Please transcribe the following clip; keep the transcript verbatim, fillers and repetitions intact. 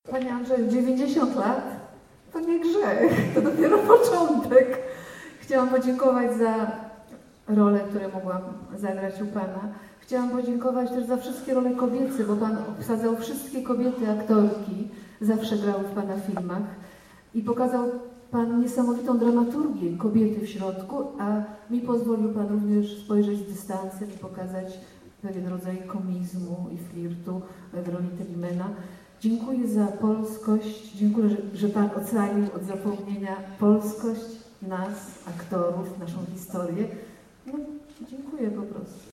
Panie Andrzeju, dziewięćdziesiąt lat to nie grzech, to dopiero początek. Chciałam podziękować za role, które mogłam zagrać u Pana. Chciałam podziękować też za wszystkie role kobiece, bo Pan obsadzał wszystkie kobiety aktorki, zawsze grały w Pana filmach i pokazał Pan niesamowitą dramaturgię kobiety w środku, a mi pozwolił Pan również spojrzeć z dystansem i pokazać pewien rodzaj komizmu i flirtu w roli Telimena. Dziękuję za polskość, dziękuję, że, że Pan ocalił od zapomnienia polskość nas, aktorów, naszą historię. No, dziękuję po prostu.